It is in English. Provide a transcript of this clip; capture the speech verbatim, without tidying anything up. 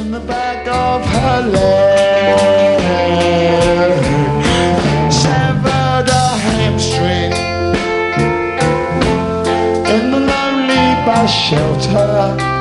in the back of her leg, severed a hamstring in the lonely bus shelter.